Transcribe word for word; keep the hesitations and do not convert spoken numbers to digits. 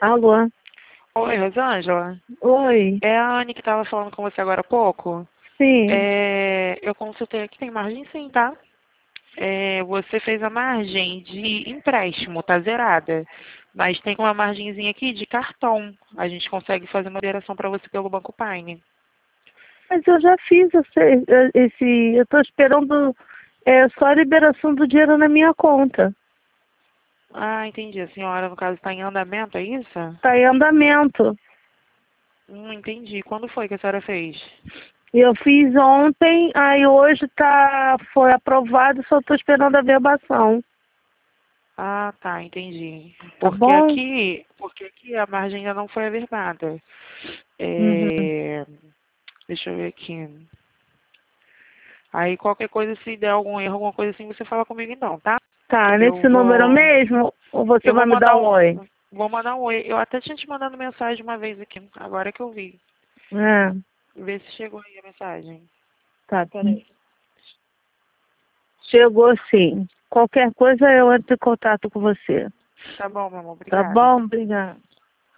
Alô? Oi, Rosângela. Oi. É a Anne que estava falando com você agora há pouco. Sim. É, eu consultei aqui, tem margem sim, tá? É, você fez a margem de empréstimo, tá zerada. Mas tem uma margenzinha aqui de cartão. A gente consegue fazer uma liberação para você pelo Banco Paine. Mas eu já fiz esse... esse eu tô esperando é, só a liberação do dinheiro na minha conta. Ah, entendi. A senhora, no caso, está em andamento, é isso? Tá em andamento. Hum, entendi. Quando foi que a senhora fez? Eu fiz ontem, aí hoje tá... foi aprovado, só tô esperando a verbação. Ah, tá, entendi. Tá Porque bom? aqui, porque aqui a margem ainda não foi averbada. Uhum. É, deixa eu ver aqui. Aí qualquer coisa, se der algum erro, alguma coisa assim, você fala comigo então, tá? Tá, Eu nesse número vou. mesmo? Ou você Eu vai vou me dar mandar um oi? um. Vou mandar um oi. Eu até tinha te mandado mensagem uma vez aqui, agora que eu vi. É, Vê se chegou aí a mensagem. tá. Chegou sim. Qualquer coisa eu entro em contato com você. Tá bom, meu amor. Tá Obrigada. bom? Obrigada.